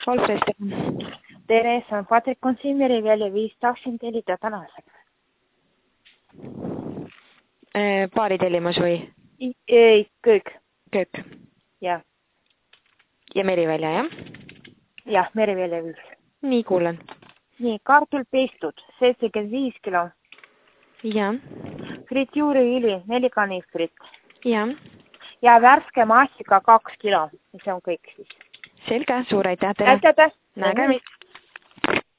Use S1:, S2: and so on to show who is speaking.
S1: Olfrist.
S2: Tere, see on Patrik Konsimiri välja 5 tahtsin tellida tänaseks.
S1: Baaritellimus või?
S2: Ei, köök.
S1: Köök.
S2: Jah.
S1: Ja Merivälja, jah?
S2: Jah, Merivälja 5.
S1: Nii, kuulen.
S2: Nii, kartul pestud 75 kilo.
S1: Ja.
S2: Frituuriõli 4 kanistrit.
S1: Ja.
S2: Ja värske massika 2 kilo. See on kõik siis.
S1: Selge, suur aitäh teile.
S2: Aitäh.
S1: Nägemist.